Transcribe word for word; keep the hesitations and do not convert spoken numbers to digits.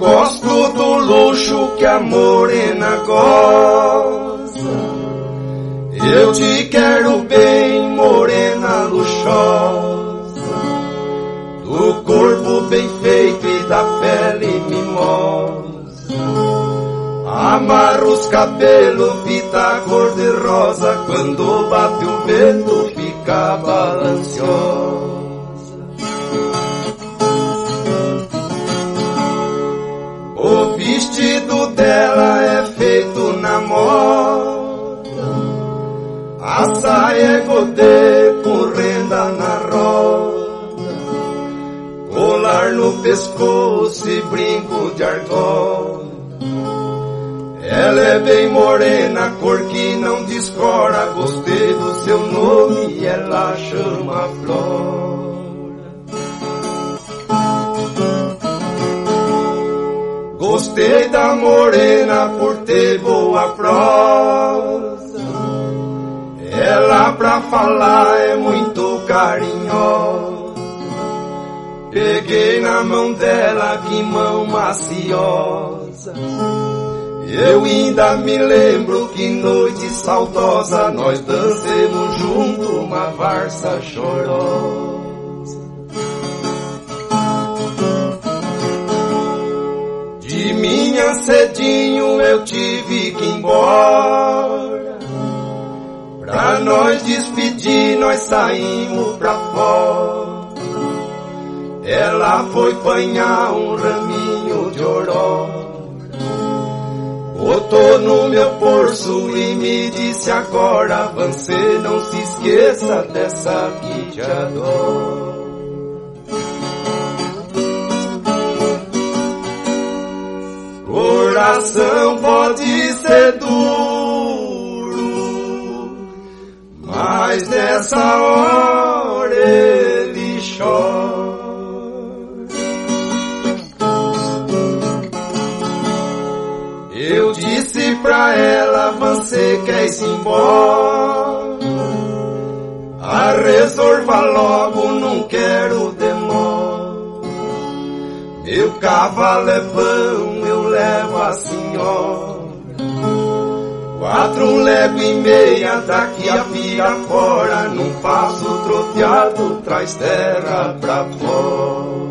gosto do luxo que a morena goza. Eu te quero bem, morena luxuosa, do corpo bem feito e da pele mimosa. Amarra os cabelos, fita cor-de-rosa, quando bate o vento fica balanciosa. O vestido dela é feito na moda, a saia é godê com renda na roda, colar no pescoço e brinco de argola. Ela é bem morena, cor que não descora, gostei do seu nome e ela chama Flora. Gostei da morena por ter boa prosa, ela pra falar é muito carinhosa. Peguei na mão dela, que mão maciosa. Eu ainda me lembro que noite saudosa nós dancemos junto uma valsa chorosa. De minha cedinho eu tive que ir embora, pra nós despedir nós saímos pra fora. Ela foi banhar um raminho de aurora, botou no meu bolso e me disse agora: você não se esqueça dessa que te adora. Coração pode ser duro, mas nessa hora ele chora. Eu disse pra ela: você quer ir embora? A resolva logo, não quero demora. Meu cavalo é bom, eu levo a senhora. Quatro léguas e meia daqui a vira fora, num passo troteado traz terra pra fora.